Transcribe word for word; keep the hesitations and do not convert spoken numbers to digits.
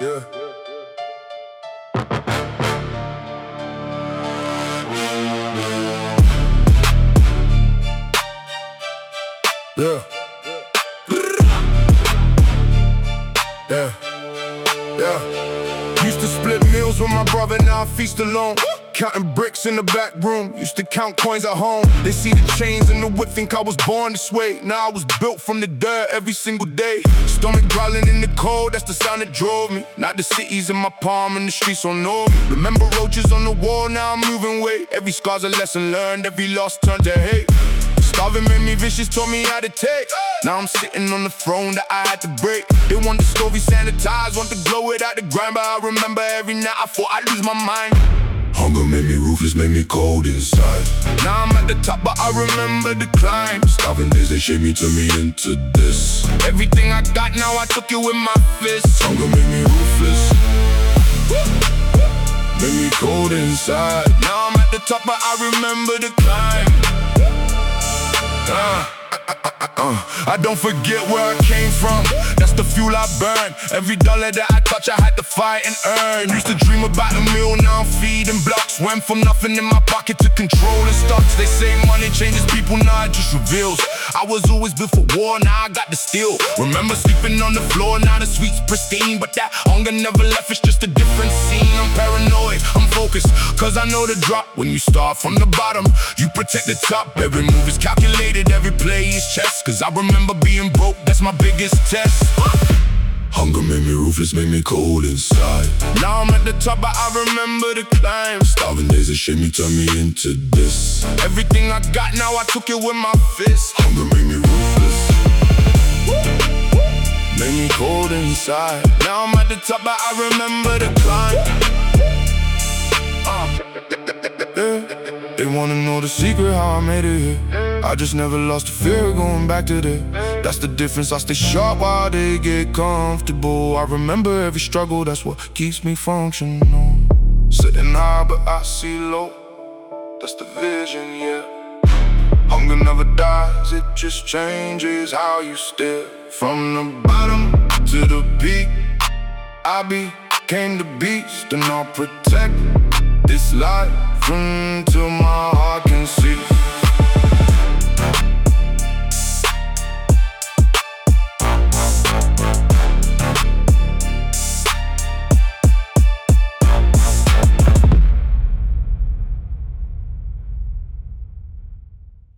Yeah. Yeah. Yeah. Yeah. Used to split meals with my brother, now I feast alone. Counting bricks in the back room, used to count coins at home. They see the chains and the whip, think I was born this way. Now I was built from the dirt every single day. Stomach growling in the cold, that's the sound that drove me. Not the cities in my palm and the streets don't know me. Remember roaches on the wall, now I'm moving weight. Every scar's a lesson learned, every loss turned to hate. Starving made me vicious, taught me how to take. Now I'm sitting on the throne that I had to break. They want the Scovie sanitized, want to glow it out the grind. But I remember every night I thought I'd lose my mind. Hunger made me ruthless, made me cold inside. Now I'm at the top, but I remember the climb. Starving days, they shaped me, turned me into this. Everything I got, now I took it with my fists. Hunger made me ruthless, made me cold inside. Now I'm at the top, but I remember the climb. Uh, uh, I don't forget where I came from. That's the fuel I burn. Every dollar that I touch, I had to fight and earn. Used to dream about a meal, now I'm feeding blocks. Went from nothing in my pocket to controlling stocks. They say money changes people, now it just reveals. I was always built for war, now I got the steel. Remember sleeping on the floor, now the suite's pristine. But that hunger never left, it's just a different scene. I'm paranoid, I'm focused, cause I know the drop. When you start from the bottom, you protect the top. Every move is calculated, every play is chess. Cause I remember being broke, that's my biggest test. Hunger made me ruthless, made me cold inside. Now I'm at the top, but I remember the climb. Starving days, they shaped me, turned me into this. Everything I got, now I took it with my fist. Hunger made me ruthless, made me cold inside. Now I'm at the top, but I remember the climb. uh. Yeah. They wanna know the secret, how I made it here. I just never lost the fear of going back to there. That's the difference, I stay sharp while they get comfortable. I remember every struggle, that's what keeps me functional. Sitting high but I see low, that's the vision, yeah. Hunger never dies, it just changes how you stare. From the bottom to the peak, I became the beast. And I'll protect this life until my heart can see.